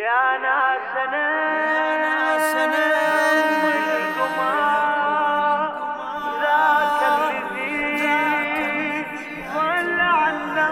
يا ناسنا القمار ذاك الذي ظل عنا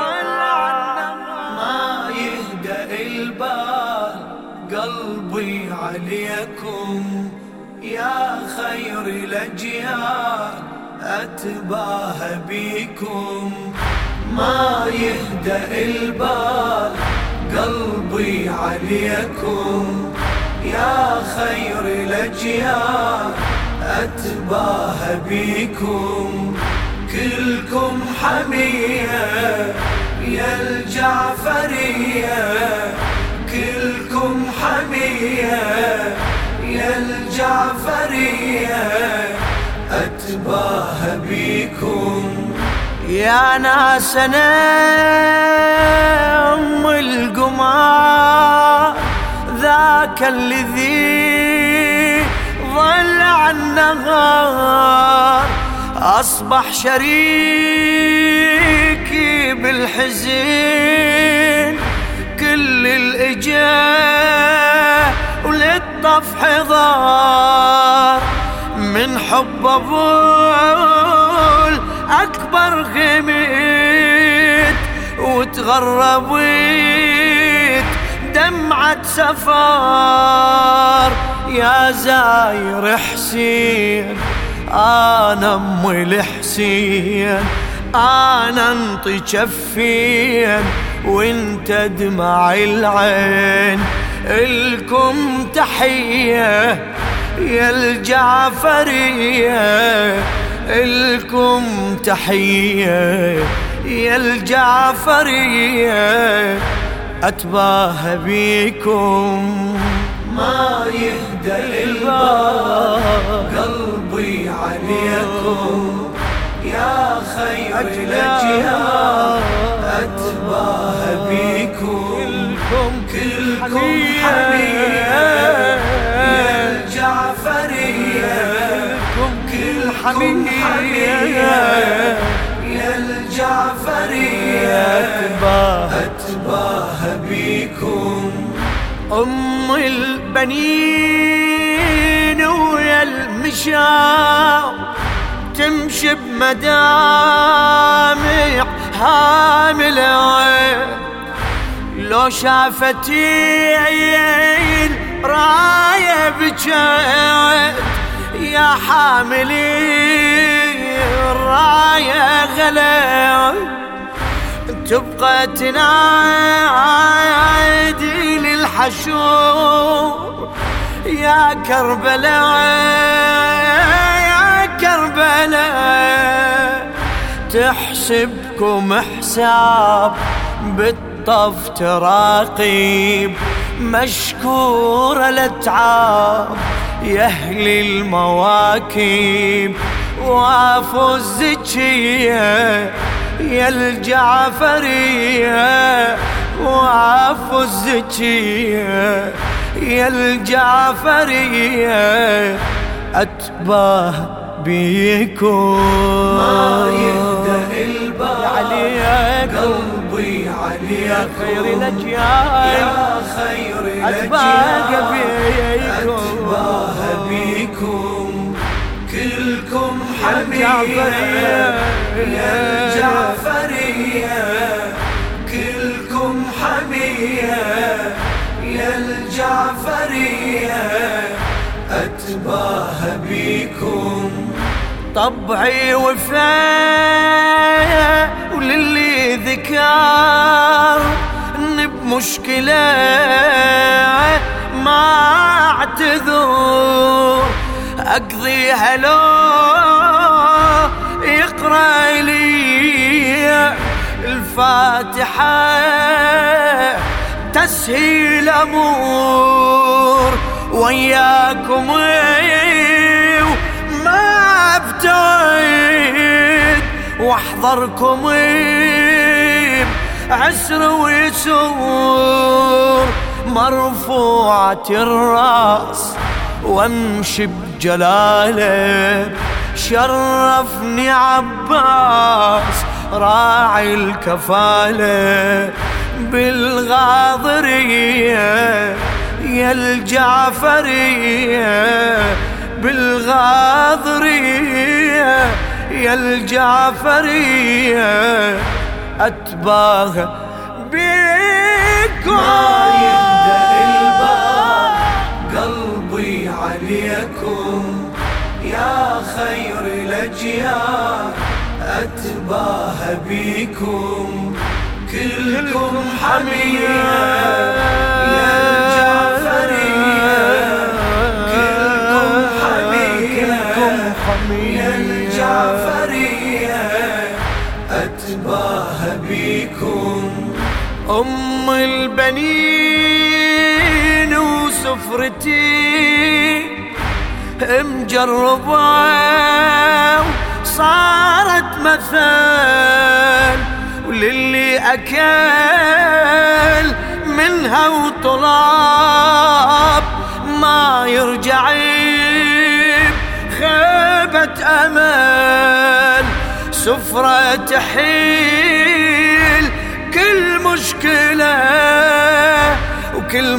ما يهدأ البال قلبي عليكم يا خير الأجيال أتباهى بيكم. ما يهدأ البال قلبي عليكم يا خير الأجيال أتباهى بيكم. كلكم حمية يا الجعفرية، كلكم حمية يا الجعفرية أتباهى بيكم. يا ناسنا أم القمار ذاك الذي ظل عنا غار، أصبح شريكي بالحزن كل الإجاه وللطف حضار. من حب أبوه أكبر غميت وتغربت دمعة سفار. يا زاير حسين أنا أم الحسين، أنا انطي جفين وانت دمع العين. الكم تحية يا الجعفرية، الكم تحية يا الجعفرية أتباهى بيكم. ما يهدأ البال قلبي عليكم يا خير الأجيال أتباهى بيكم. كلكم حمية يا الجعفرية، كلكم حمية يا الجعفرية أتباهى بيكم. أم البنين ويا المشاو تمشي بمدامع هاملة، لو شافتي راية بجد يا حاملي الراية غلا، تبقى تنادي للحشور يا كربلاء يا كربلاء. تحسبكم حساب بالطف تراقيب، مشكور الاتعاب يا اهل المواكب. وافوا الزكية يا الجعفرية، وافوا الزكية يا الجعفرية أتباهى بيكم. ما يهدأ البال قلبي عليكم خير الأجيال يا خير أتباهى الأجيال أتباهى بيكم. كلكم حمية يا الجعفرية، كلكم حمية يا الجعفرية أتباهى بيكم. طبعي وفاء وللي ذكر إن بمشكلة ما اعتذر، أقضيها لو يقرأ لي الفاتحة تسهيل أمور. وياكم ما ابتعد واحضركم عسر ويسور. مرفوعة الرأس وامشي بجلاله، شرفني عباس راعي الكفالة بالغاضرية الجعفرية بالغاضرية، يا الجعفرية أتباها بيكم. ما يهدأ الباب قلبي عليكم، يا خير الأجيال أتباها بيكم. كلكم حمية يا الجعفرية، كلكم حمية يا الجعفرية أتباها بيكم. أم البنين وسفرتي مجربة صارت مثل، وللي أكل منها وطلاب ما يرجع خيبة أمل. سفرة تحيل كل مشكلة وكل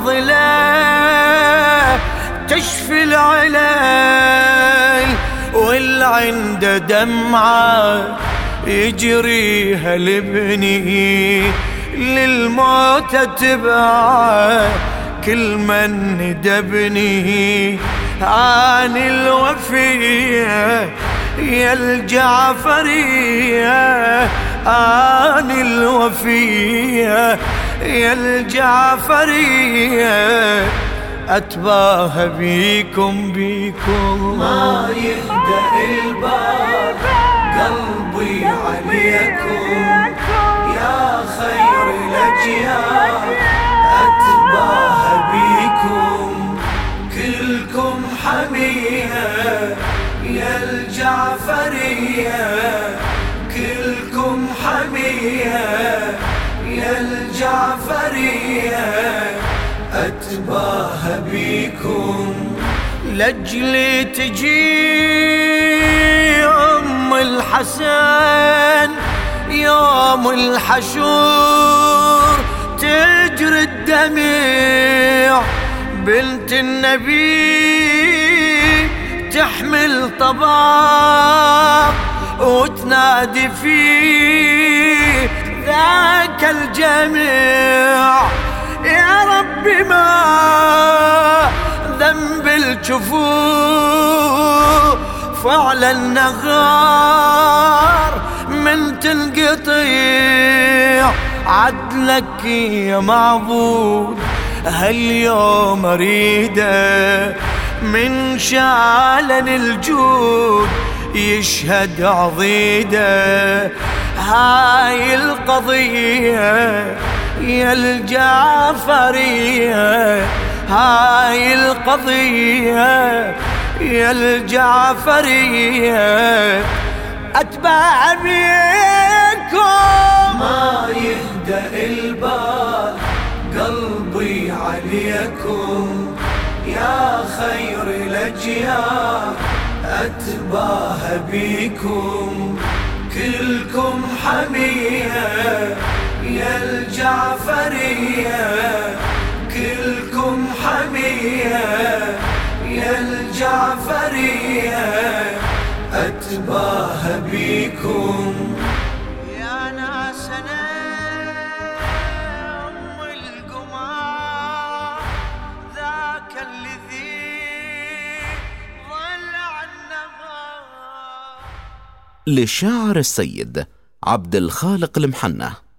معضلة، تشفي العلل واللي عنده دمعة يجريها لابني للموت تبعه. كل من ندبني عن الوفية يا الجعفرية، عن الوفية يا الجعفرية أتباها بيكم بيكم. ما يهدأ الباب قلبي عليكم، يا خير الأجيال أتباها بيكم. كلكم حمية يا الجعفرية، كلكم حمية يا الجعفرية أتباها بيكم. لأجلي تجي أم الحسن يوم الحشور تجري الدمع، بنت النبي تحمل طبق وتنادي فيه ذاك الجميع. يا ربي ما ذنب الجفوف فعلا نغار من تنقطيع. عدلك يا معبود هاليوم اريده من شعلن الجود يشهد عضيده. هاي القضية يا الجعفرية، هاي القضية يا الجعفرية أتباع بيكم. ما يهدأ البال قلبي عليكم، يا خير الأجيال أتباها بيكم. كلكم حمية يا الجعفرية، كلكم حمية يا الجعفرية أتباها بيكم. يا ناسنا أم القمار ذاك الذي ظل عنها. للشاعر السيد عبد الخالق المحنة.